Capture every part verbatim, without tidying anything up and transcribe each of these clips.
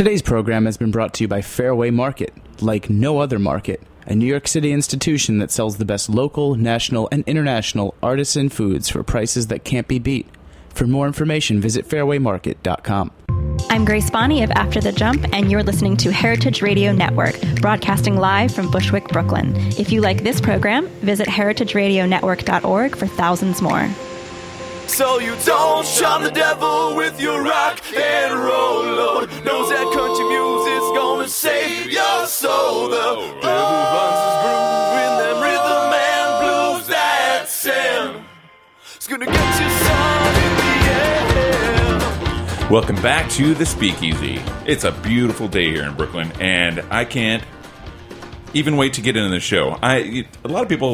Today's program has been brought to you by Fairway Market, like no other market, a New York City institution that sells the best local, national, and international artisan foods for prices that can't be beat. For more information, visit fairway market dot com. I'm Grace Bonney of After the Jump, and you're listening to Heritage Radio Network, broadcasting live from Bushwick, Brooklyn. If you like this program, visit heritage radio network dot org for thousands more. So you don't shun the devil with your rock and roll load. Knows that country music's gonna save your soul. The devil runs his groove in them rhythm and blues that sin. It's gonna get you sun in the air. Welcome back to The Speakeasy. It's a beautiful day here in Brooklyn, and I can't even wait to get into the show. I a lot of people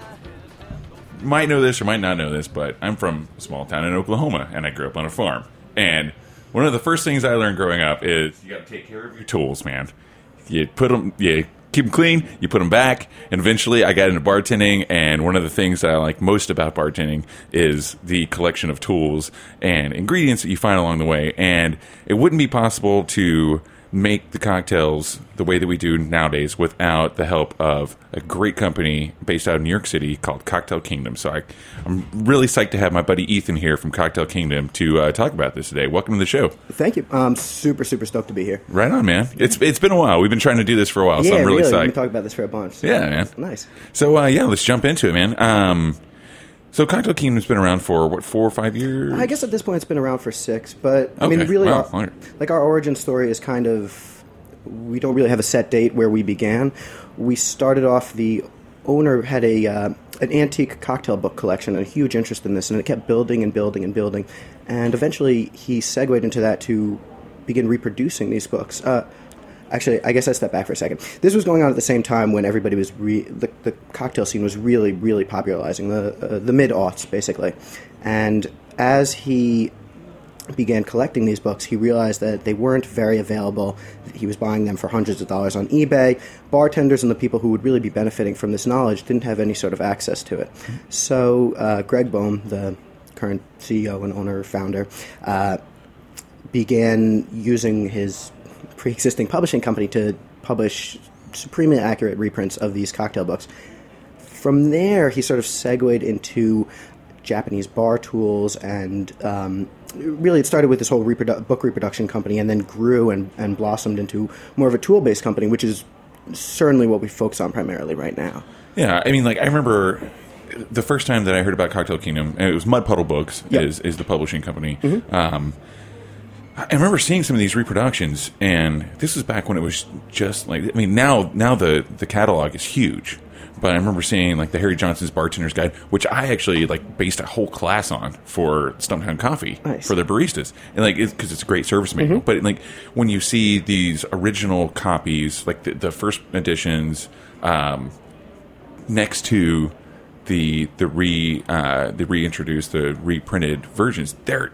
might know this or might not know this, but I'm from a small town in Oklahoma, and I grew up on a farm. And one of the first things I learned growing up is you got to take care of your tools, man. You put them, you keep them clean, you put them back, and eventually I got into bartending, and one of the things that I like most about bartending is the collection of tools and ingredients that you find along the way. And it wouldn't be possible to make the cocktails the way that we do nowadays without the help of a great company based out of New York City called Cocktail Kingdom. So I, I'm really psyched to have my buddy Ethan here from Cocktail Kingdom to uh, talk about this today. Welcome to the show. Thank you. I'm super, super stoked to be here. Right on, man. It's it's been a while. We've been trying to do this for a while, yeah, so I'm really, really. psyched. We've been talking about this for a bunch. So yeah, man. Nice. So, uh, yeah, let's jump into it, man. Um, so Cocktail Kingdom's been around for, what, four or five years? I guess at this point it's been around for six, but, I okay. mean, really, wow. our, like, our origin story is kind of, we don't really have a set date where we began. We started off, the owner had a uh, an antique cocktail book collection and a huge interest in this, and it kept building and building and building. And eventually he segued into that to begin reproducing these books. Uh, actually, I guess I step back for a second. This was going on at the same time when everybody was, re- the, the cocktail scene was really, really popularizing, the, uh, the mid-aughts, basically. And as he began collecting these books, he realized that they weren't very available. He was buying them for hundreds of dollars on eBay. Bartenders and the people who would really be benefiting from this knowledge didn't have any sort of access to it. So uh, Greg Boehm, the current C E O and owner, founder, uh, began using his pre-existing publishing company to publish supremely accurate reprints of these cocktail books. From there, he sort of segued into Japanese bar tools, and um, really it started with this whole reprodu- book reproduction company, and then grew and, and blossomed into more of a tool-based company, which is certainly what we focus on primarily right now. Yeah, I mean, like, I remember the first time that I heard about Cocktail Kingdom, and it was Mud Puddle Books, yep. is, is the publishing company. Mm-hmm. Um, I remember seeing some of these reproductions, and this was back when it was just like, I mean, now now the, the catalog is huge. But I remember seeing, like, the Harry Johnson's Bartender's Guide, which I actually, like, based a whole class on for Stumptown Coffee, nice. for their baristas. And, like, because it's, it's a great service manual. Mm-hmm. But, like, when you see these original copies, like the, the first editions, um, next to the the re uh, the reintroduced, the reprinted versions, they're,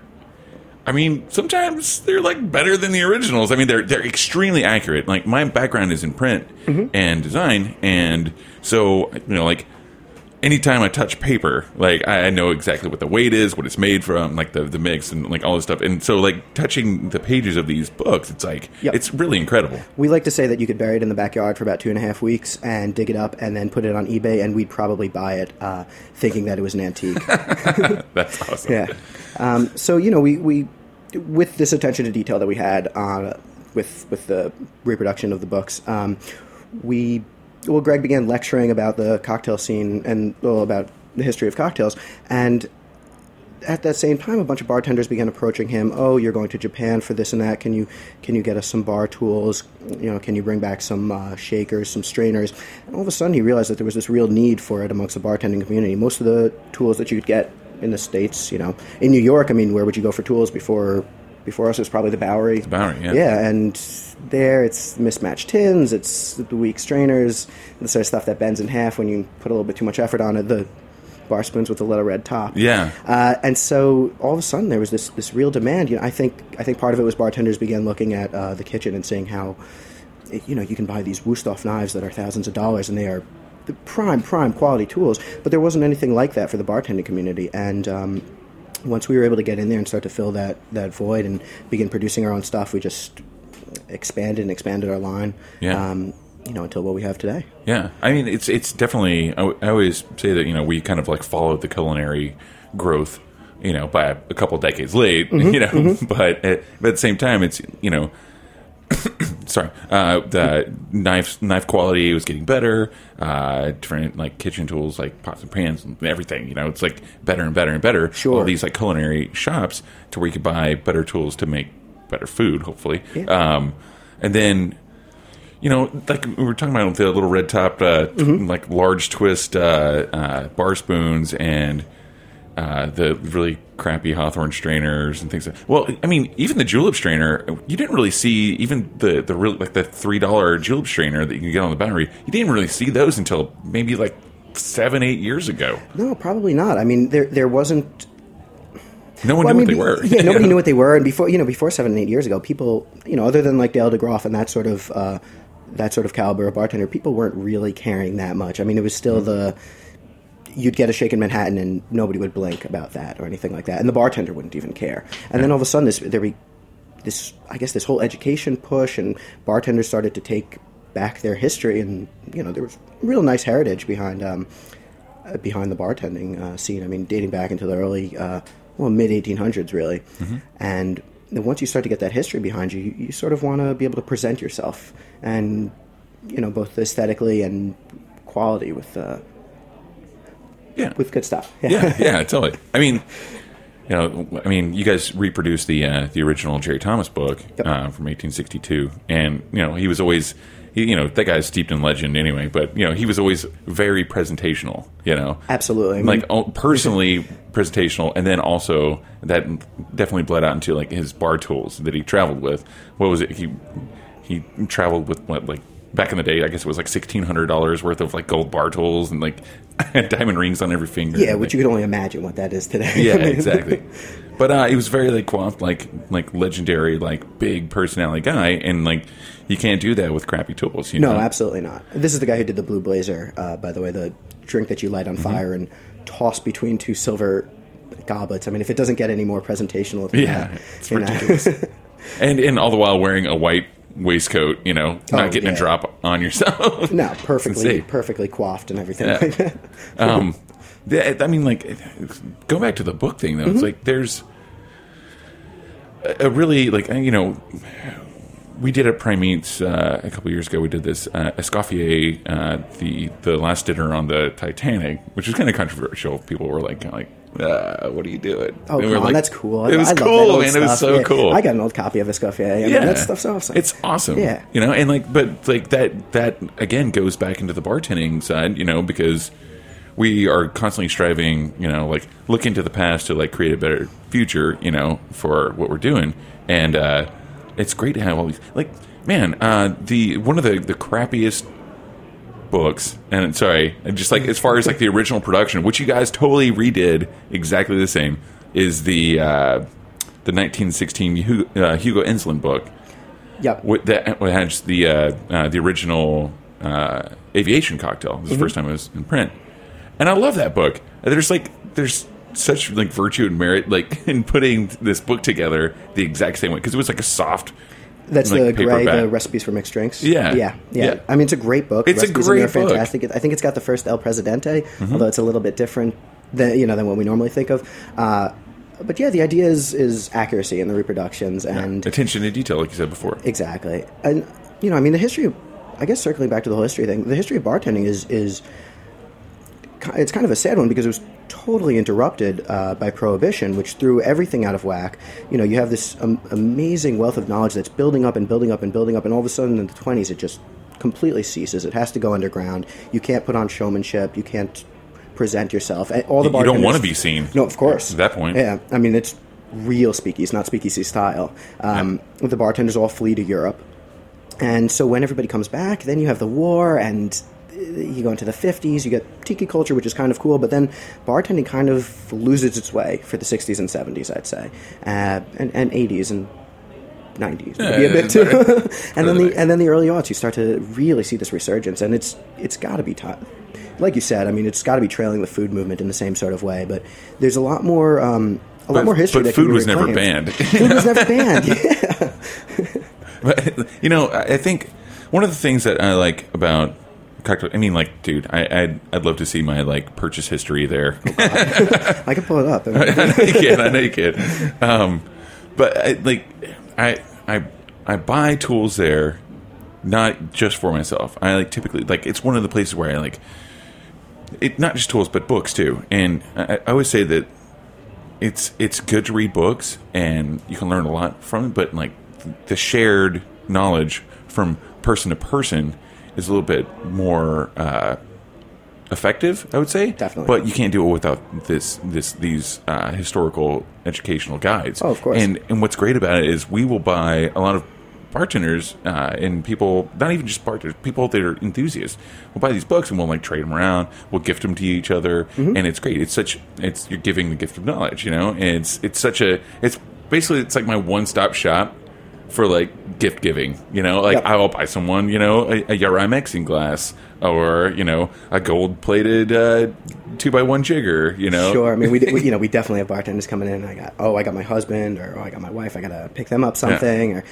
I mean, sometimes they're, like, better than the originals. I mean, they're they're extremely accurate. Like, my background is in print mm-hmm. and design, and so, you know, like, anytime I touch paper, like, I know exactly what the weight is, what it's made from, like, the, the mix, and, like, all this stuff. And so, like, touching the pages of these books, it's, like, yep. it's really incredible. We like to say that you could bury it in the backyard for about two and a half weeks and dig it up and then put it on eBay, and we'd probably buy it uh, thinking that it was an antique. That's awesome. Yeah. Um, so, you know, we, we, with this attention to detail that we had on, with, with the reproduction of the books, um, we... Well, Greg began lecturing about the cocktail scene and well, about the history of cocktails, and at that same time, a bunch of bartenders began approaching him. Oh, you're going to Japan for this and that. Can you can you get us some bar tools? You know, can you bring back some uh, shakers, some strainers? And all of a sudden, he realized that there was this real need for it amongst the bartending community. Most of the tools that you could get in the States, you know, in New York, I mean, where would you go for tools before? Before us, it was probably the Bowery. The Bowery, yeah. Yeah, and there it's mismatched tins, it's the weak strainers, the sort of stuff that bends in half when you put a little bit too much effort on it, the bar spoons with the little red top. Yeah. Uh, and so all of a sudden there was this, this real demand. You know, I think I think part of it was bartenders began looking at uh, the kitchen and seeing how, you know, you can buy these Wusthof knives that are thousands of dollars, and they are the prime, prime quality tools, but there wasn't anything like that for the bartending community. And um, once we were able to get in there and start to fill that, that void and begin producing our own stuff, we just expanded and expanded our line. Yeah. Um, you know, until what we have today. Yeah, I mean, it's it's definitely. I, I always say that you know we kind of like followed the culinary growth, you know, by a, a couple decades late, mm-hmm, you know, mm-hmm. but at, but at the same time, it's you know, sorry, uh, the knife knife quality was getting better. Uh, different like kitchen tools, like pots and pans and everything. You know, it's like better and better and better. Sure. All these like culinary shops to where you could buy better tools to make better food, hopefully. Yeah. Um, and then. You know, like we were talking about the little red top, uh, mm-hmm. like large twist uh, uh, bar spoons and uh, the really crappy Hawthorne strainers and things. Like, well, I mean, even the julep strainer, you didn't really see even the the real like the three dollar julep strainer that you can get on the Bowery. You didn't really see those until maybe like seven, eight years ago. No, probably not. I mean, there there wasn't. No one well, knew I mean, what they were. Yeah, nobody yeah. knew what they were, and before you know, before seven, eight years ago, people, you know, other than like Dale DeGroff and that sort of. Uh, that sort of caliber of bartender, people weren't really caring that much. I mean, it was still mm-hmm. the, you'd get a shake in Manhattan and nobody would blink about that or anything like that. And the bartender wouldn't even care. And yeah. then all of a sudden, this there be this, I guess, this whole education push, and bartenders started to take back their history. And, you know, there was real nice heritage behind um, uh, behind the bartending uh, scene. I mean, dating back into the early, uh, well, mid eighteen hundreds, really. Mm-hmm. And then once you start to get that history behind you, you, you sort of want to be able to present yourself, and you know, both aesthetically and quality with uh, yeah with good stuff. Yeah, yeah, yeah totally. I mean, you know, I mean, you guys reproduced the uh, the original Jerry Thomas book yep. uh, from eighteen sixty-two, and you know, he was always. He, you know, that guy's steeped in legend anyway, but, you know, he was always very presentational, you know. Absolutely. I mean, like, personally presentational, and then also that definitely bled out into, like, his bar tools that he traveled with. What was it? He he traveled with, what, like, back in the day, I guess it was, like, sixteen hundred dollars worth of, like, gold bar tools and, like, diamond rings on every finger. Yeah, which you can only imagine what that is today. Yeah, exactly. But uh, he was very, like, quaff, like, like, legendary, like, big personality guy, and, like, you can't do that with crappy tools. You no, know? Absolutely not. This is the guy who did the Blue Blazer, uh, by the way, the drink that you light on mm-hmm. fire and toss between two silver goblets. I mean, if it doesn't get any more presentational than yeah, that. It's ridiculous. and and all the while wearing a white waistcoat, you know, not oh, getting yeah. a drop on yourself. No, perfectly perfectly coiffed and everything yeah. like that. um, I mean, like, go back to the book thing, though. Mm-hmm. It's like there's a really, like, you know... We did at Prime Meats uh, a couple years ago. We did this uh, Escoffier, uh, the the last dinner on the Titanic, which was kind of controversial. People were like, kind of like, uh, "What are you doing?" Oh, come on, like, that's cool. It was I cool, love man. It was so yeah. cool. I got an old copy of Escoffier. I mean, yeah, that stuff's awesome. It's awesome. Yeah, you know, and like, but like that that again goes back into the bartending side, you know, because we are constantly striving, you know, like look into the past to like create a better future, you know, for what we're doing, and uh, it's great to have all these like. Man, uh, the one of the, the crappiest books, and sorry, just like as far as like the original production, which you guys totally redid exactly the same, is the uh, the nineteen sixteen Hugo, uh, Hugo Ensslin book. Yep. What, that has the uh, uh, the original uh, aviation cocktail. This is mm-hmm. the first time it was in print, and I love that book. There's like there's such like virtue and merit like in putting this book together the exact same way because it was like a soft. That's like the Gray, back. the recipes for mixed drinks. Yeah. yeah, yeah, yeah. I mean, it's a great book. It's the a great in there are book. Fantastic. I think it's got the first El Presidente, mm-hmm. although it's a little bit different than you know than what we normally think of. Uh, but yeah, the idea is is accuracy in the reproductions and yeah. attention to detail, like you said before. Exactly, and you know, I mean, the history. Of, I guess circling back to the whole history thing, the history of bartending is is it's kind of a sad one because it was totally interrupted uh, by Prohibition, which threw everything out of whack. You know, you have this um, amazing wealth of knowledge that's building up and building up and building up, and all of a sudden in the twenties it just completely ceases. It has to go underground. You can't put on showmanship. You can't present yourself. All the you don't want to be seen. No, of course. At that point. Yeah, I mean, it's real speakeasy, not speakeasy style. Um, yeah. The bartenders all flee to Europe. And so when everybody comes back, then you have the war, and you go into the fifties, you get tiki culture, which is kind of cool, but then bartending kind of loses its way for the sixties and seventies, I'd say, uh, and, and eighties and nineties, maybe yeah, a bit too. and then the and then the early aughts, you start to really see this resurgence, and it's it's got to be time. Like you said, I mean, it's got to be trailing the food movement in the same sort of way, but there's a lot more um, a but, lot more history. But that food can be was reclaimed. never banned. Food was never banned. Yeah. But, you know, I think one of the things that I like about cocktail, I mean, like, dude, I, I'd, I'd love to see my, like, purchase history there. I can pull it up. I know you can. I know you can. Um, but, I, like, I, I, I buy tools there, not just for myself. I, like, typically, like, it's one of the places where I, like, it, not just tools, but books, too. And I, I always say that it's it's good to read books, and you can learn a lot from it, but, like, the shared knowledge from person to person is a little bit more uh, effective, I would say. Definitely. But you can't do it without this this these uh, historical educational guides. Oh, of course. And and what's great about it is we will buy a lot of bartenders uh, and people, not even just bartenders, people that are enthusiasts. We'll buy these books and we'll like trade them around. We'll gift them to each other, mm-hmm. and it's great. It's such it's you're giving the gift of knowledge, you know. And it's it's such a it's basically it's like my one stop shop for like gift giving, you know, like yep. I'll buy someone, you know, a, a Yarai mixing glass or, you know, a gold plated uh, two by one jigger, you know. Sure. I mean, we, we you know we definitely have bartenders coming in. And I got oh I got my husband or oh I got my wife. I got to pick them up something, yeah. or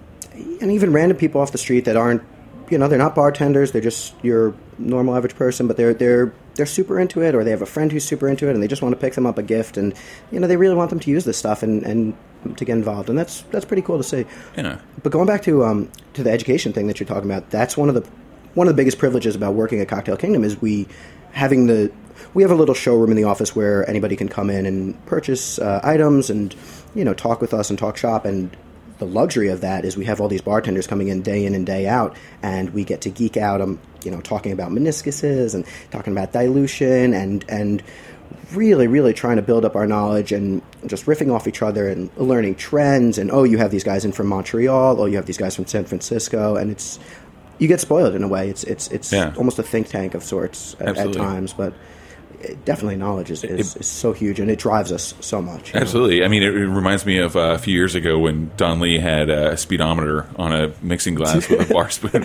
and even random people off the street that aren't, you know, they're not bartenders. They're just your normal average person, but they're they're they're super into it, or they have a friend who's super into it, and they just want to pick them up a gift, and you know they really want them to use this stuff and, and to get involved, and that's that's pretty cool to see. Yeah. But going back to um to the education thing that you're talking about, that's one of the one of the biggest privileges about working at Cocktail Kingdom is we having the we have a little showroom in the office where anybody can come in and purchase uh, items and you know talk with us and talk shop. And the luxury of that is we have all these bartenders coming in day in and day out, and we get to geek out, um, you know, talking about meniscuses and talking about dilution and and really, really trying to build up our knowledge and just riffing off each other and learning trends. And oh, you have these guys in from Montreal. Oh, you have these guys from San Francisco, and it's you get spoiled in a way. It's it's it's yeah. almost a think tank of sorts at, at times, but. It, definitely knowledge is, is, is so huge, and it drives us so much. Absolutely. Know? I mean, it, it reminds me of uh, a few years ago when Don Lee had a speedometer on a mixing glass with a bar spoon.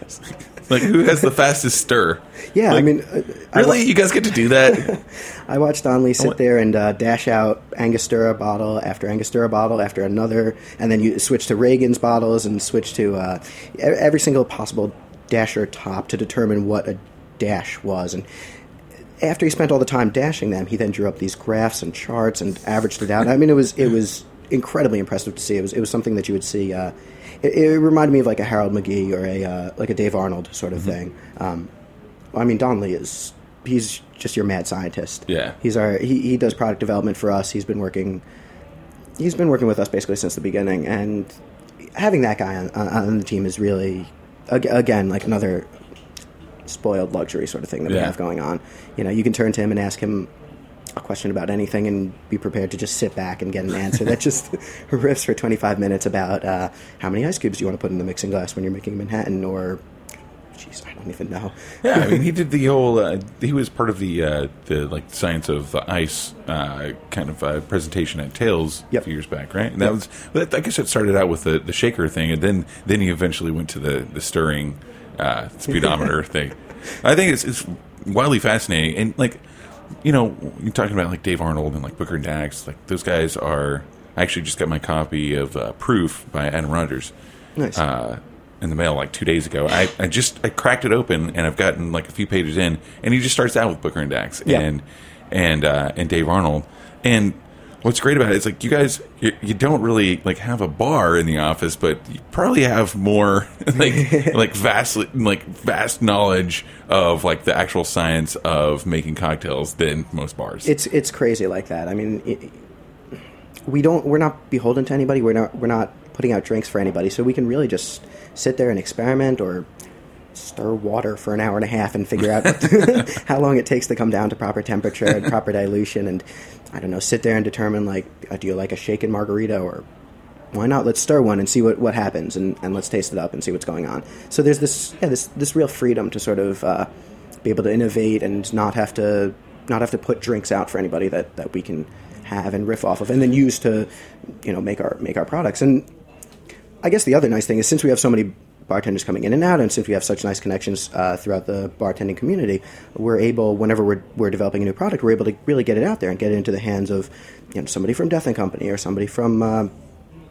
Like, who has the fastest stir? Yeah, like, I mean... Uh, really? I, you guys get to do that? I watched Don Lee sit there and uh, dash out Angostura bottle after Angostura bottle after another, and then you switch to Reagan's bottles and switch to uh, every single possible dasher top to determine what a dash was. And after he spent all the time dashing them, he then drew up these graphs and charts and averaged it out. I mean, it was it was incredibly impressive to see. It was it was something that you would see. Uh, it, it reminded me of like a Harold McGee or a uh, like a Dave Arnold sort of mm-hmm. thing. Um, I mean, Don Lee is he's just your mad scientist. Yeah, he's our he, he does product development for us. He's been working he's been working with us basically since the beginning, and having that guy on, on, on the team is really again like another spoiled luxury sort of thing that yeah. we have going on. You know, you can turn to him and ask him a question about anything and be prepared to just sit back and get an answer that just riffs for twenty-five minutes about uh, how many ice cubes you want to put in the mixing glass when you're making Manhattan, or jeez, I don't even know. Yeah, I mean, he did the whole. Uh, he was part of the uh, the like science of the ice uh, kind of uh, presentation at Tales yep. a few years back, right? And that yep. was. I guess it started out with the, the shaker thing, and then then he eventually went to the the stirring uh, speedometer thing. I think it's it's wildly fascinating, and like you know, you're talking about like Dave Arnold and like Booker and Dax, like those guys are. I actually just got my copy of uh, Proof by Adam Rogers. Nice. Uh, in the mail like two days ago. I, I just I cracked it open and I've gotten like a few pages in, and he just starts out with Booker and Dax yeah. and and uh, and Dave Arnold. And what's great about it is like you guys you, you don't really like have a bar in the office, but you probably have more like like vast like vast knowledge of like the actual science of making cocktails than most bars. It's it's crazy like that. I mean, it, we don't we're not beholden to anybody. We're not we're not putting out drinks for anybody, so we can really just sit there and experiment or stir water for an hour and a half and figure out how long it takes to come down to proper temperature and proper dilution. And I don't know, sit there and determine like, uh, do you like a shaken margarita, or why not? Let's stir one and see what, what happens, and, and let's taste it up and see what's going on. So there's this yeah this this real freedom to sort of uh, be able to innovate and not have to not have to put drinks out for anybody that, that we can have and riff off of, and then use to you know make our make our products. And I guess the other nice thing is, since we have so many bartenders coming in and out, and since we have such nice connections uh, throughout the bartending community, we're able, whenever we're, we're developing a new product, we're able to really get it out there and get it into the hands of you know somebody from Death and Company or somebody from uh,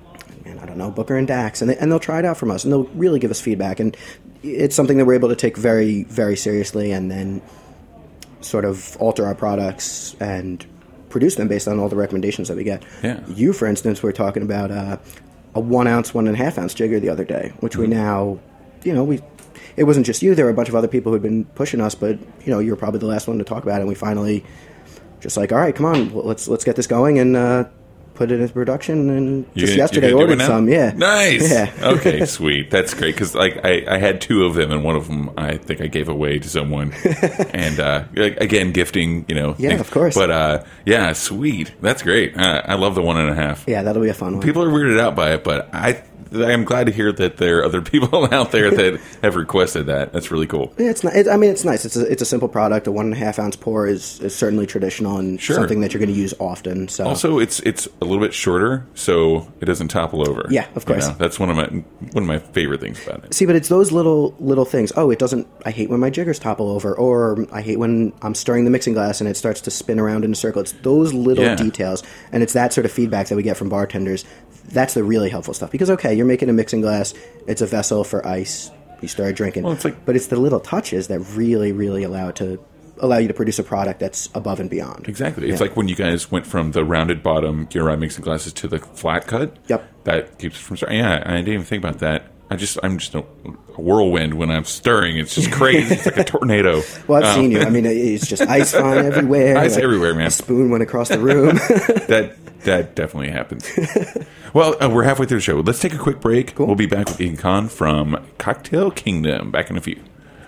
and I don't know, Booker and Dax, and, they, and they'll try it out from us, and they'll really give us feedback. And it's something that we're able to take very, very seriously and then sort of alter our products and produce them based on all the recommendations that we get. Yeah. You, for instance, were talking about uh, a one ounce, one and a half ounce jigger the other day, which mm-hmm. we now, you know, we. It wasn't just you. There were a bunch of other people who'd been pushing us, but, you know, you were probably the last one to talk about it, and we finally just like, all right, come on, let's let's get this going and uh, put it into production. And you just gonna, yesterday ordered some. Yeah, nice. Yeah. Okay, sweet. That's great because like I, I had two of them, and one of them I think I gave away to someone. And uh, again, gifting, you know. Yeah, things. of course. But uh, yeah, sweet. That's great. Uh, I love the one and a half. Yeah, that'll be a fun one. People are weirded out by it, but I. I'm glad to hear that there are other people out there that have requested that. That's really cool. Yeah, it's not, it, I mean, it's nice. It's a, it's a simple product. A one and a half ounce pour is, is certainly traditional and sure. something that you're going to use often. So also, it's it's a little bit shorter, so it doesn't topple over. Yeah, of course. You know, that's one of my one of my favorite things about it. See, but it's those little little things. Oh, it doesn't. I hate when my jiggers topple over, or I hate when I'm stirring the mixing glass and it starts to spin around in a circle. It's those little yeah. details, and it's that sort of feedback that we get from bartenders. That's the really helpful stuff. Because, okay, you're making a mixing glass. It's a vessel for ice. You start drinking. Well, it's like, but it's the little touches that really, really allow it to allow you to produce a product that's above and beyond. Exactly. Yeah. It's like when you guys went from the rounded bottom Gilroy mixing glasses to the flat cut. Yep. That keeps it from starting. Yeah, I didn't even think about that. I just, I'm just a, a whirlwind when I'm stirring. It's just crazy. It's like a tornado. Well, I've um, seen you. I mean, it's just ice flying everywhere. Ice like everywhere, man. A spoon went across the room. that that definitely happens. Well, uh, we're halfway through the show. Let's take a quick break. Cool. We'll be back with Ethan Kahn from Cocktail Kingdom. Back in a few.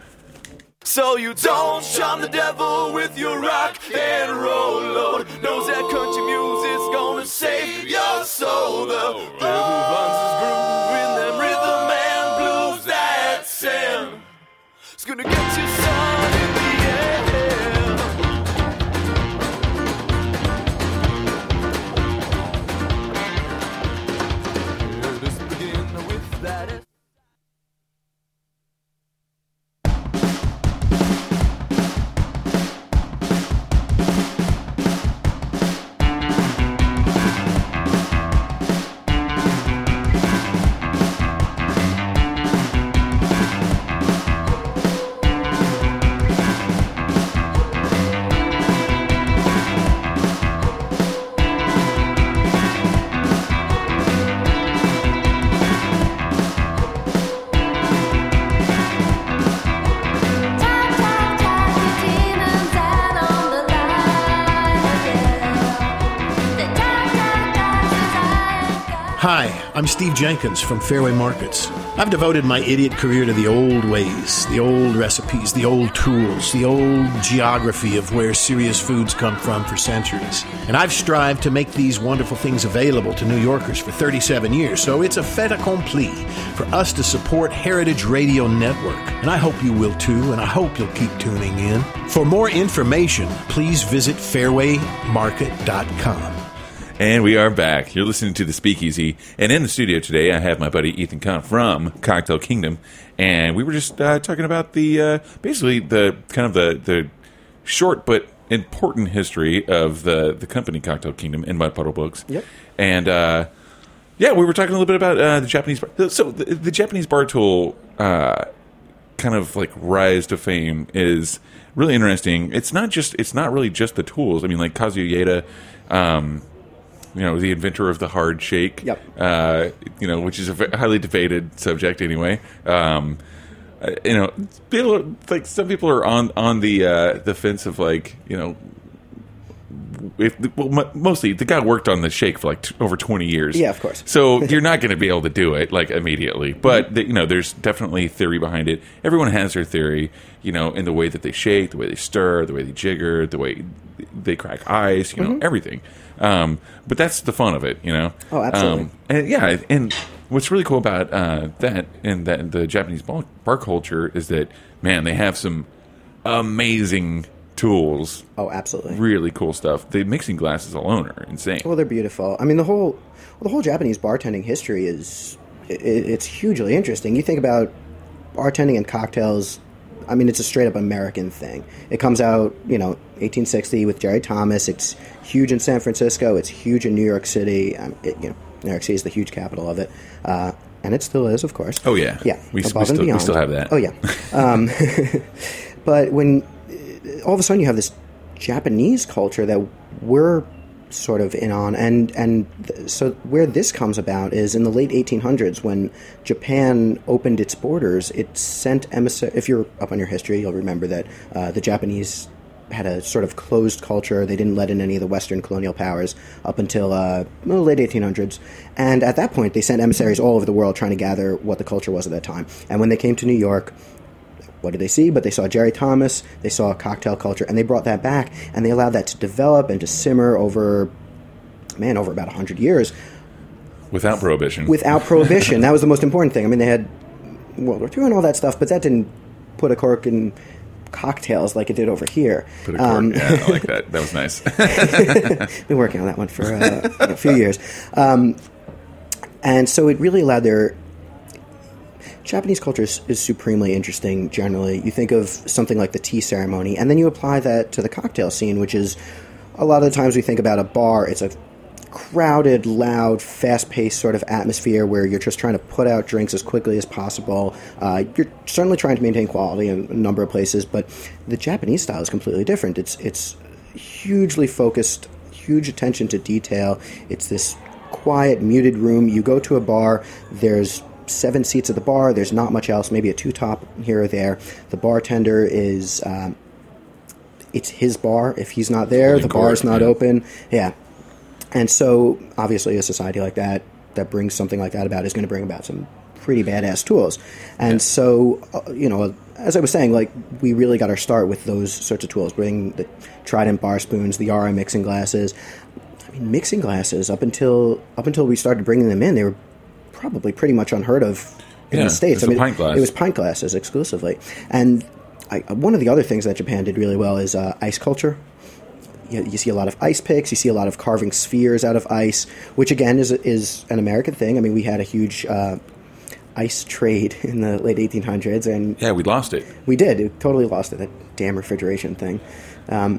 So you don't charm the devil with your rock and roll load. Knows that country music's gonna save your soul. The devil runs his groove in them rhythm and blues that sing. It's gonna get you sun in the air. Let's begin with that. Hi, I'm Steve Jenkins from Fairway Markets. I've devoted my idiot career to the old ways, the old recipes, the old tools, the old geography of where serious foods come from for centuries. And I've strived to make these wonderful things available to New Yorkers for thirty-seven years, so it's a fait accompli for us to support Heritage Radio Network. And I hope you will too, and I hope you'll keep tuning in. For more information, please visit fairway market dot com. And we are back. You're listening to The Speakeasy. And in the studio today, I have my buddy Ethan Kahn from Cocktail Kingdom. And we were just uh, talking about the, uh, basically, the kind of the, the short but important history of the, the company Cocktail Kingdom in Mud Puddle Books. Yep. And, uh, yeah, we were talking a little bit about uh, the Japanese bar. So the, the Japanese bar tool uh, kind of like rise to fame is really interesting. It's not just, it's not really just the tools. I mean, like Kazuo Ueda, um, you know, the inventor of the hard shake, yep. uh, you know, which is a highly debated subject anyway. Um, uh, you know, people are, like some people are on on the uh, the fence of like, you know, if well, m- mostly the guy worked on the shake for like t- over twenty years. Yeah, of course. So you're not going to be able to do it like immediately, but mm-hmm. the, you know, there's definitely theory behind it. Everyone has their theory, you know, in the way that they shake, the way they stir, the way they jigger, the way they crack ice, you know, mm-hmm. everything. Um, but that's the fun of it, you know. Oh, absolutely. Um, and yeah, and what's really cool about uh, that and that the Japanese bar, bar culture is that, man, they have some amazing tools. Oh, absolutely. Really cool stuff. The mixing glasses alone are insane. Well, they're beautiful. I mean, the whole well, the whole Japanese bartending history is it, it's hugely interesting. You think about bartending and cocktails. I mean, it's a straight up American thing. It comes out, you know, eighteen sixty with Jerry Thomas. It's huge in San Francisco. It's huge in New York City. Um, it, you know, New York City is the huge capital of it. Uh, and it still is, of course. Oh, yeah. Yeah. We, we, above and still, beyond. we still have that. Oh, yeah. Um, but when all of a sudden you have this Japanese culture that we're sort of in on, and and th- so where this comes about is in the late eighteen hundreds when Japan opened its borders. It sent emissaries. If you're up on your history, you'll remember that uh, the Japanese had a sort of closed culture. They didn't let in any of the Western colonial powers up until uh, well, late eighteen hundreds. And at that point, they sent emissaries all over the world trying to gather what the culture was at that time. And when they came to New York, what did they see? But they saw Jerry Thomas, they saw a cocktail culture, and they brought that back, and they allowed that to develop and to simmer over, man, over about one hundred years. Without prohibition. Without prohibition. That was the most important thing. I mean, they had World War Two and all that stuff, but that didn't put a cork in cocktails like it did over here. Put a cork. Um, yeah, I like that. That was nice. Been working on that one for uh, a few years. Um, and so it really allowed their... Japanese culture is, is supremely interesting generally. You think of something like the tea ceremony, and then you apply that to the cocktail scene, which is a lot of the times we think about a bar. It's a crowded, loud, fast-paced sort of atmosphere where you're just trying to put out drinks as quickly as possible. Uh, you're certainly trying to maintain quality in a number of places, but the Japanese style is completely different. It's it's hugely focused, huge attention to detail. It's this quiet, muted room. You go to a bar, there's seven seats at the bar. There's not much else, maybe a two-top here or there. The bartender is, um, it's his bar. If he's not there, the bar is not yeah. open. Yeah. And so, obviously, a society like that, that brings something like that about, is going to bring about some pretty badass tools. And yeah. so, uh, you know, as I was saying, like, we really got our start with those sorts of tools, bringing the Trident bar spoons, the Yara mixing glasses. I mean, mixing glasses, up until up until we started bringing them in, they were probably pretty much unheard of in yeah, the States. I mean, pint glass. It was pint glasses exclusively. And I, one of the other things that Japan did really well is uh, ice culture. You, you see a lot of ice picks. You see a lot of carving spheres out of ice, which again is is an American thing. I mean, we had a huge uh, ice trade in the late eighteen hundreds, and yeah, we lost it. We did. We totally lost it. That damn refrigeration thing. Um,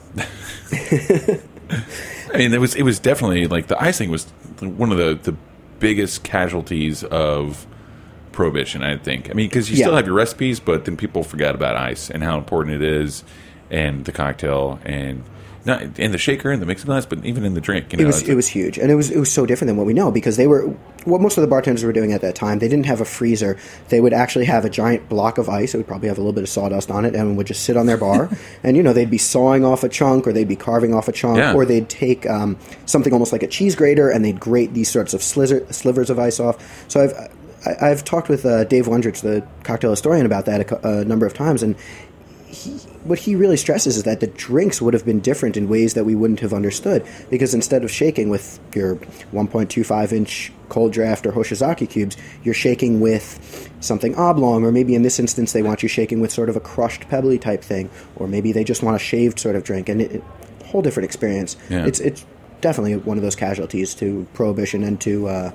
I mean, it was it was definitely like the icing was one of the the biggest casualties of prohibition, I think. I mean, because you yeah. still have your recipes, but then people forgot about ice and how important it is, and the cocktail, and not in the shaker and the mixing glass, but even in the drink. You know, it was it was huge, and it was it was so different than what we know, because they were what most of the bartenders were doing at that time. They didn't have a freezer. They would actually have a giant block of ice. It would probably have a little bit of sawdust on it, and would just sit on their bar. And you know, they'd be sawing off a chunk, or they'd be carving off a chunk, yeah. or they'd take um, something almost like a cheese grater, and they'd grate these sorts of slizzer, slivers of ice off. So I've I, I've talked with uh, Dave Wondrich, the cocktail historian, about that a, a number of times, and he, what he really stresses is that the drinks would have been different in ways that we wouldn't have understood, because instead of shaking with your one point two five inch cold draft or Hoshizaki cubes, you're shaking with something oblong, or maybe in this instance they want you shaking with sort of a crushed pebbly type thing, or maybe they just want a shaved sort of drink, and it, it, a whole different experience. Yeah. It's it's definitely one of those casualties to prohibition and to, uh,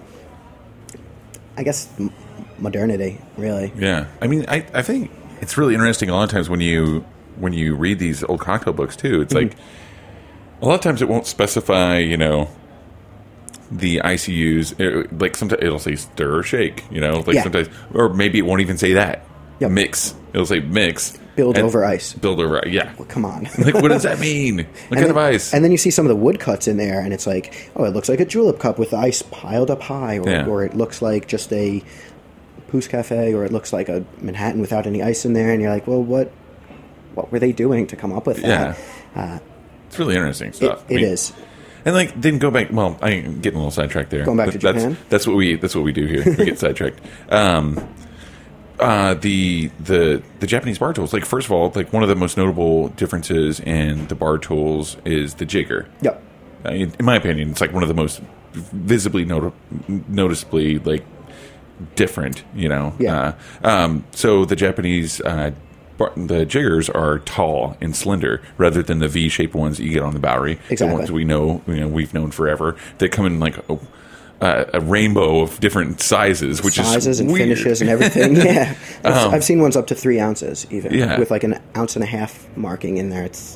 I guess, m- modernity, really. Yeah. I mean, I, I think it's really interesting a lot of times when you when you read these old cocktail books too. It's mm-hmm. like a lot of times it won't specify, you know, the ice you use. It, like sometimes it'll say stir or shake, you know, like yeah. sometimes, or maybe it won't even say that. Yep. Mix. It'll say mix. Build over ice. Build over ice. Yeah. Well, come on. Like, what does that mean? What and kind then, of ice? And then you see some of the woodcuts in there, and it's like, oh, it looks like a julep cup with the ice piled up high, or, yeah. or it looks like just a Pousse Cafe, or it looks like a Manhattan without any ice in there, and you're like, well, what what were they doing to come up with that? Yeah. Uh, it's really interesting stuff. It, it I mean, is. And like, then go back. Well, I'm getting a little sidetracked there. Going back to that's, Japan. That's what we. That's what we do here. We get sidetracked. Um, uh, the the the Japanese bar tools. Like, first of all, like one of the most notable differences in the bar tools is the jigger. Yep. Uh, in, in my opinion, it's like one of the most visibly noti- noticeably like different. You know. Yeah. Uh, um, so the Japanese. Uh, The jiggers are tall and slender rather than the V-shaped ones that you get on the Bowery. Exactly. The ones we know, you know, we've known forever. They come in like a, uh, a rainbow of different sizes, which sizes is and weird. finishes and everything. Yeah, I've, Um, I've seen ones up to three ounces, even yeah. with like an ounce and a half marking in there. It's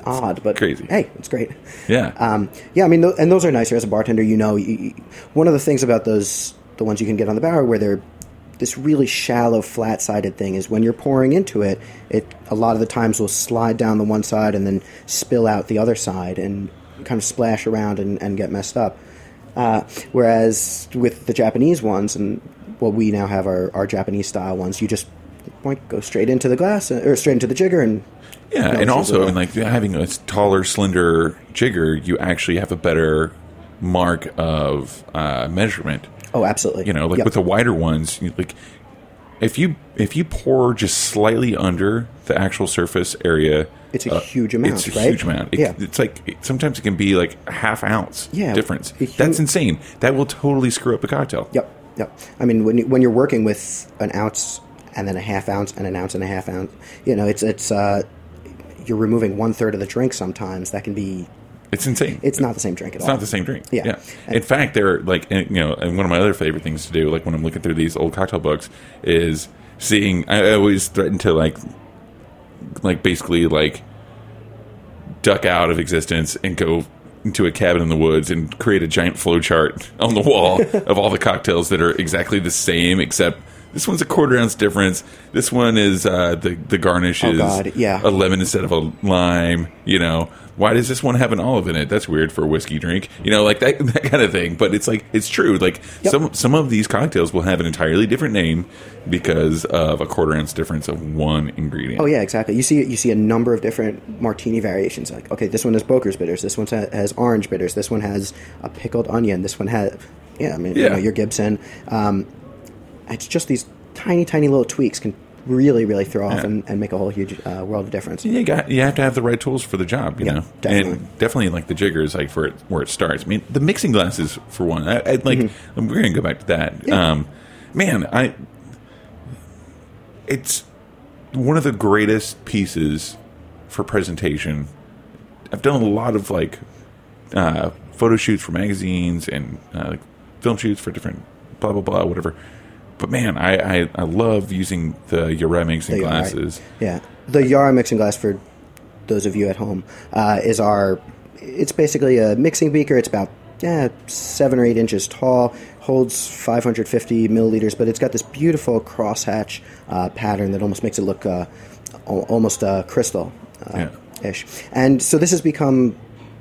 odd, but crazy. Hey, it's great. Yeah. Um, yeah, I mean, th- and those are nicer as a bartender. You know, you, you, one of the things about those, the ones you can get on the bar where they're this really shallow, flat-sided thing is when you're pouring into it, it a lot of the times will slide down the one side and then spill out the other side and kind of splash around and, and get messed up. Uh, whereas with the Japanese ones, and well, we now have our, our Japanese-style ones, you just point, go straight into the glass, or straight into the jigger, and yeah, no and also, away. and like having a taller, slender jigger, you actually have a better mark of uh, measurement. Oh, absolutely. You know, like Yep. with the wider ones, you- like if you if you pour just slightly under the actual surface area, It's a uh, huge amount, It's a right? huge amount. It, Yeah. It's like it, sometimes it can be like a half ounce Yeah, difference. a huge- That's insane. That will totally screw up a cocktail. Yep, yep. I mean, when you, when you're working with an ounce and then a half ounce and an ounce and a half ounce, you know, it's it's uh, you're removing one third of the drink. Sometimes that can be. It's insane. It's not the same drink at It's all. not the same drink. Yeah. In fact, they're like, and, you know, and one of my other favorite things to do, like when I'm looking through these old cocktail books, is seeing. I always threaten to like, like basically like, duck out of existence and go into a cabin in the woods and create a giant flow chart on the wall of all the cocktails that are exactly the same, except this one's a quarter ounce difference. This one is uh, the the garnish Oh, is God, yeah. a lemon instead of a lime. You know, why does this one have an olive in it? That's weird for a whiskey drink. You know, like that that kind of thing. But it's like it's true. Like Yep. some some of these cocktails will have an entirely different name because of a quarter ounce difference of one ingredient. Oh yeah, exactly. You see, you see a number of different martini variations. Like, okay, this one has Boker's bitters. This one ha- has orange bitters. This one has a pickled onion. This one has, yeah, I mean, you Yeah. know, your Gibson. Um, it's just these tiny, tiny little tweaks can really, really throw off Yeah. and, and make a whole huge uh, world of difference. You got you have to have the right tools for the job, you Yeah, know, definitely. and definitely like the jigger is like for it, where it starts. I mean, the mixing glasses for one. I, I like Mm-hmm. we're gonna go back to that. Um, man, I it's one of the greatest pieces for presentation. I've done a lot of like uh, photo shoots for magazines and uh, like film shoots for different blah blah blah whatever. But man, I, I, I love using the Yara mixing The Yara, glasses. Yeah, the Yara mixing glass, for those of you at home, uh, is our. It's basically a mixing beaker. It's about yeah seven or eight inches tall. Holds five hundred fifty milliliters, but it's got this beautiful crosshatch uh, pattern that almost makes it look uh, al- almost uh, crystal uh, ish. And so this has become,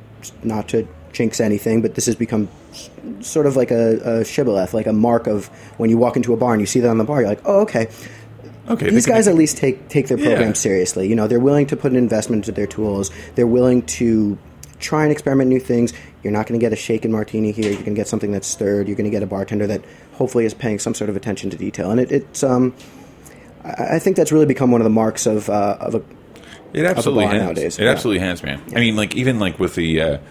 not to jinx anything, but this has become s- sort of like a, a shibboleth, like a mark of when you walk into a bar and you see that on the bar, you're like, oh, okay. Okay, These they can- guys at least take take their program Yeah. seriously. You know, they're willing to put an investment into their tools. They're willing to try and experiment new things. You're not going to get a shaken martini here. You're going to get something that's stirred. You're going to get a bartender that hopefully is paying some sort of attention to detail. And it, it's, um, I I think that's really become one of the marks of uh, of a. It absolutely of a bar has. nowadays. It Yeah. absolutely has, man. I mean, like even like with the uh,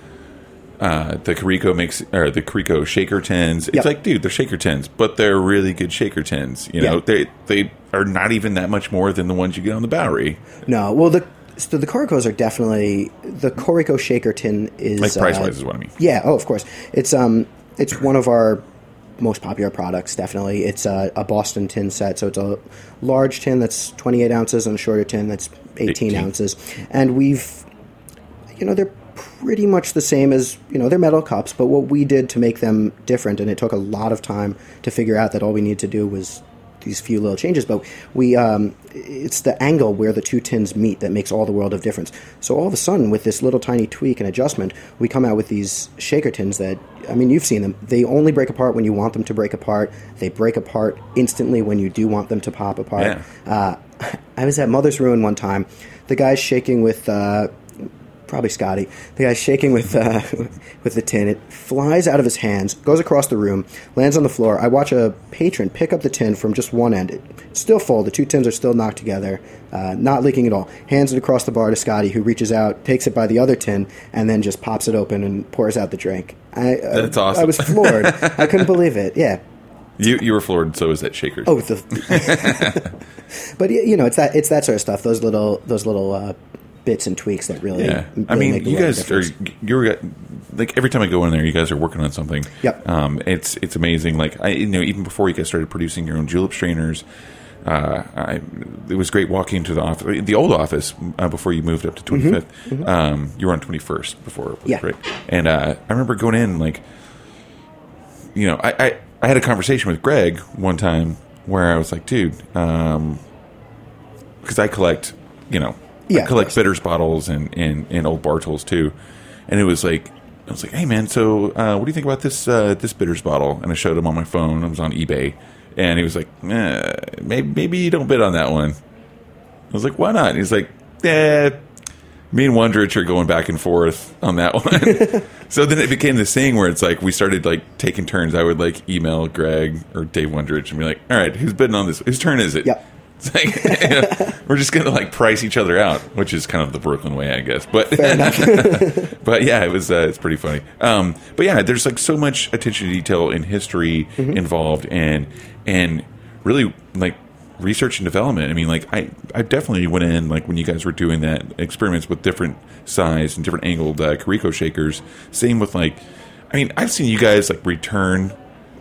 uh, the Carico mix or the Carico shaker tins. It's Yep. like, dude, they're shaker tins, but they're really good shaker tins. You know, Yeah. they they are not even that much more than the ones you get on the Bowery. No, well the. So the Coricos are definitely the Corico shaker tin is Like price wise uh, is what I mean. Yeah, oh, of course. It's um, it's one of our most popular products. Definitely, it's a, a Boston tin set. So it's a large tin that's twenty-eight ounces and a shorter tin that's eighteen, eighteen. ounces. And we've, you know, they're pretty much the same as you know they're metal cups. But what we did to make them different, and it took a lot of time to figure out that all we needed to do was these few little changes, but we um, it's the angle where the two tins meet that makes all the world of difference. So all of a sudden, with this little tiny tweak and adjustment, we come out with these shaker tins that, I mean, you've seen them. They only break apart when you want them to break apart. They break apart instantly when you do want them to pop apart. Yeah. Uh, I was at Mother's Ruin one time. The guy's shaking with... Uh, Probably Scotty. The guy's shaking with uh, with the tin. It flies out of his hands, goes across the room, lands on the floor. I watch a patron pick up the tin from just one end. It's still full. The two tins are still knocked together, uh, not leaking at all. Hands it across the bar to Scotty, who reaches out, takes it by the other tin, and then just pops it open and pours out the drink. I, That's I, awesome. I was floored. I couldn't believe it. Yeah. You you were floored, so was that shaker. Oh, the, but you know, it's that it's that sort of stuff. Those little those little uh, bits and tweaks that really. yeah. really I mean, make the you world of guys are difference. you're like every time I go in there, you guys are working on something. Yep. Um, it's it's amazing. Like I, you know, even before you guys started producing your own julep strainers, uh, I, it was great walking into the office, the old office uh, before you moved up to twenty-fifth. Mm-hmm. Um, you were on twenty-first before, yeah. right? And uh, I remember going in like, you know, I, I I had a conversation with Greg one time where I was like, dude, um, because I collect, you know, yeah, I collect bitters bottles and, and, and old bar tools too, and it was like. I was like, "Hey man, so uh, what do you think about this uh, this bitters bottle?" And I showed him on my phone. I was on eBay, and he was like, eh, "Maybe maybe you don't bid on that one." I was like, "Why not?" And he's like, "Eh, me and Wondrich are going back and forth on that one." So then it became this thing where it's like we started like taking turns. I would like email Greg or Dave Wondrich and be like, "All right, who's bidding on this? Whose turn is it?" Yep. It's like, you know, we're just going to like price each other out, which is kind of the Brooklyn way, I guess. But but yeah, it was uh, it's pretty funny. Um, but yeah, there's like so much attention to detail and history mm-hmm. involved, and and really like research and development. I mean, like I I definitely went in like when you guys were doing that experiments with different size and different angled uh, Carico shakers. Same with like, I mean, I've seen you guys like return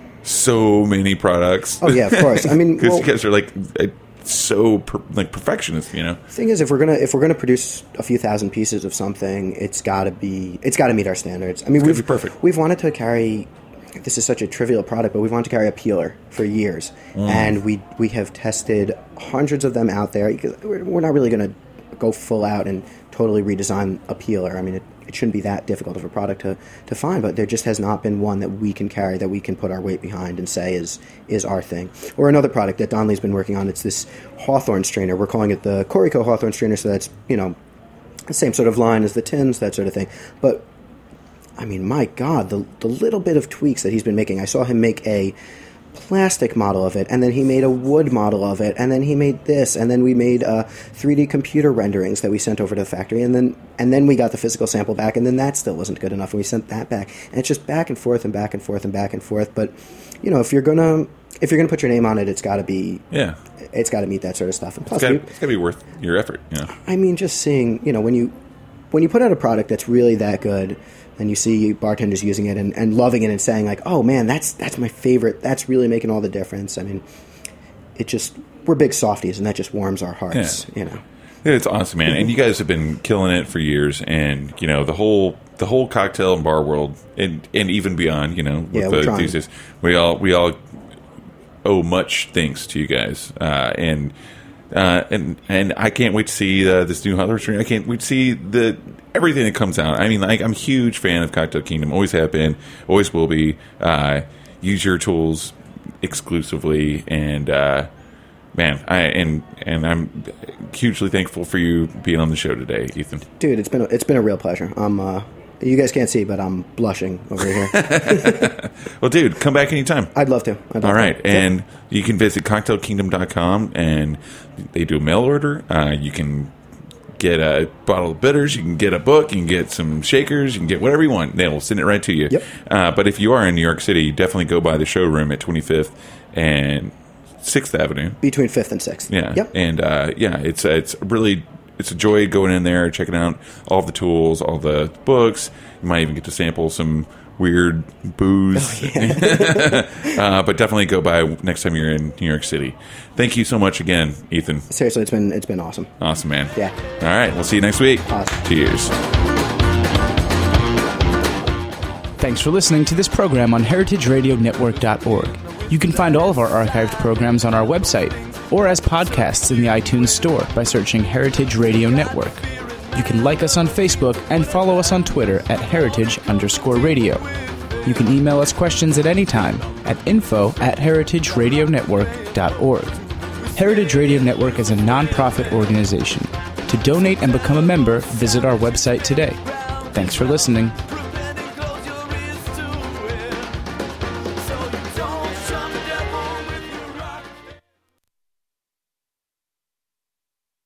so many products. Oh yeah, of course. I mean, because well, you guys are like. I, so per, like perfectionist, you know. Thing is, if we're gonna if we're gonna produce a few thousand pieces of something, it's got to be it's got to meet our standards. I mean, it's we've be perfect. We've wanted to carry. This is such a trivial product, but we've wanted to carry a peeler for years, mm. and we we have tested hundreds of them out there. We're not really going to go full out and totally redesign a peeler. I mean, it, it shouldn't be that difficult of a product to, to find, but there just has not been one that we can carry, that we can put our weight behind and say is is our thing. Or another product that Donley's been working on, it's this Hawthorne strainer. We're calling it the Corico Hawthorne strainer, so that's, you know, the same sort of line as the tins, that sort of thing. But, I mean, my God, the the little bit of tweaks that he's been making. I saw him make a plastic model of it, and then he made a wood model of it, and then he made this, and then we made uh, three D computer renderings that we sent over to the factory, and then and then we got the physical sample back, and then that still wasn't good enough, and we sent that back, and it's just back and forth and back and forth and back and forth. But you know, if you're gonna if you're gonna put your name on it, it's got to be yeah, it's got to meet that sort of stuff. And plus, it's got to be worth your effort. Yeah, I mean, just seeing, you know, when you when you put out a product that's really that good. And you see bartenders using it and, and loving it and saying like, "Oh man, that's that's my favorite. That's really making all the difference." I mean, it just we're big softies, and that just warms our hearts. Yeah. You know, yeah, it's awesome, man. And you guys have been killing it for years, and you know the whole the whole cocktail and bar world, and and even beyond. You know, with yeah, the thesis, we all we all owe much thanks to you guys, uh, and. Uh, and and I can't wait to see uh, this new Hawthorne strain. I can't wait to see the everything that comes out. I mean, like I'm a huge fan of Cocktail Kingdom. Always have been. Always will be. Uh, use your tools exclusively, and uh, man, I and and I'm hugely thankful for you being on the show today, Ethan. Dude, it's been a, it's been a real pleasure. I'm. Uh, you guys can't see, but I'm blushing over here. Well, dude, come back anytime. I'd love to. I'd love All right. To. And yeah. You can visit cocktail kingdom dot com, and they do a mail order. Uh, you can get a bottle of bitters. You can get a book. You can get some shakers. You can get whatever you want. They'll send it right to you. Yep. Uh, but if you are in New York City, definitely go by the showroom at twenty-fifth and sixth Avenue. Between fifth and sixth. Yeah. Yep. And, uh, yeah, it's, uh, it's really... It's a joy going in there, checking out all the tools, all the books. You might even get to sample some weird booze. Oh, yeah. uh, but definitely go by next time you're in New York City. Thank you so much again, Ethan. Seriously, it's been it's been awesome. Awesome, man. Yeah. All right, we'll see you next week. Awesome. Cheers. Thanks for listening to this program on heritage radio network dot org. You can find all of our archived programs on our website or as podcasts in the iTunes Store by searching Heritage Radio Network. You can like us on Facebook and follow us on Twitter at heritage underscore radio. You can email us questions at any time at info at heritage radio network dot org. Heritage Radio Network is a nonprofit organization. To donate and become a member, visit our website today. Thanks for listening.